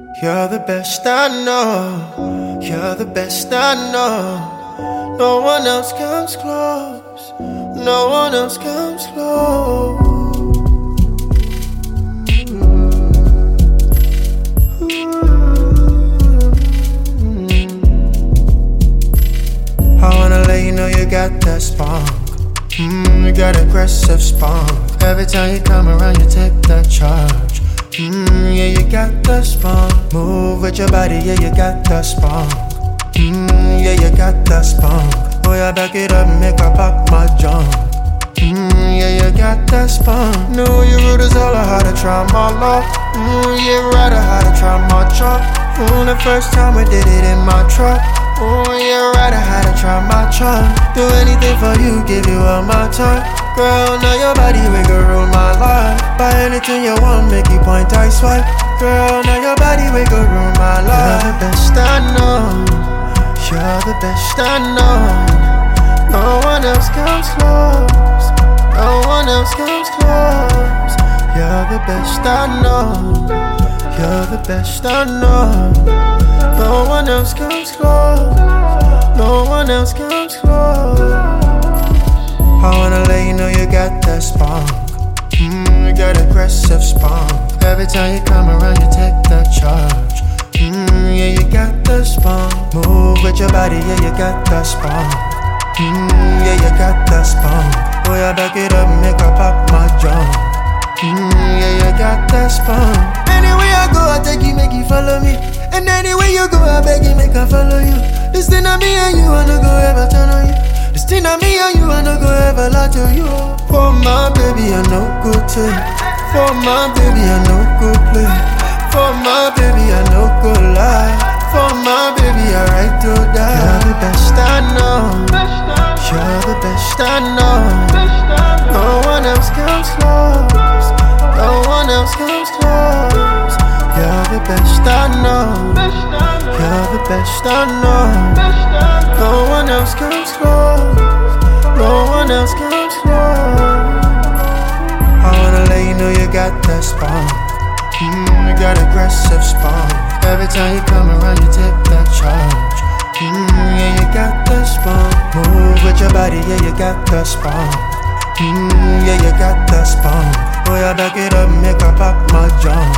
You're the best I know. You're the best I know. No one else comes close. No one else comes close. I wanna let you know you got that spunk. You got aggressive spunk. Every time you come around, you take that charge. Yeah, you got the spunk. Move with your body, yeah, you got the spunk. Yeah, you got the spunk. Oh, yeah, back it up and make her pop my junk. Yeah, you got that spunk. Know your root is all I had to try my luck. Yeah, right, I had to try my truck. The first time we did it in my truck. Oh, yeah, right, I had to try my charm. Do anything for you, give you all my time. Girl, now your body, we can rule my life. Buy anything you want, make you point, I swipe. Girl, now your body, we can rule my life. You're the best I know. You're the best I know. No one else comes close. No one else comes close. You're the best I know. You're the best I know. No one else comes close. No one else comes close. I wanna let you know you got that spunk. You got aggressive spunk. Every time you come around, you take that charge. Yeah, you got the spunk. Move with your body, yeah, you got that spunk. Yeah, you got that spunk. Oh, yeah, back it up and make her pop my junk. Yeah, you got that spunk. Anywhere I go, I take you, make you follow me. And anywhere you go, I beg you, make her follow you. This thing on me and you, I no go ever turn on you. This thing on me and you, I no go ever lie to you. For my baby, I no good take. For my baby, I no good play. For my baby, I no good lie. For my baby, I right to die. You're the best I know. You're the best I know. No one else comes close. No one else comes close. You're the best I know. You're the best I know. No one else comes close. No one else comes close. I wanna let you know you got that spunk. You got aggressive spunk. Every time you come around, you take that charge. Yeah, you got the spunk. Move with your body, yeah, you got the spunk. Yeah, you got the spunk. Oh, yeah, back it up and make her pop my junk.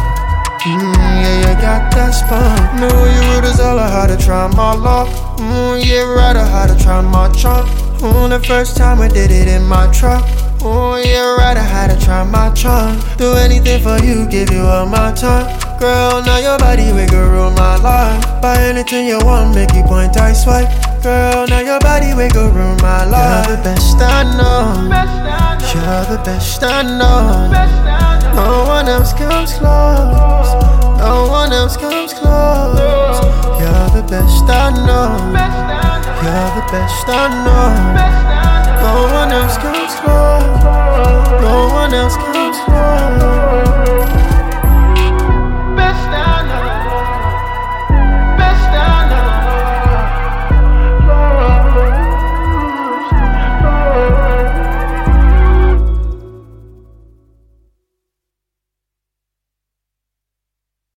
Yeah, you got that spunk. Know your root is all I had to try my luck. Yeah, right, I had to try my truck. The first time we did it in my truck. Oh, yeah, right, I had to try my charm. Do anything for you, give you all my time. Girl, now your body, we can rule my life. Buy anything you want, make you point, I swipe. Girl, now your body, we can rule my life. You're the best I know. You're the best I know. No one else comes close. No one else comes close. You're the best I know. You're the best I know.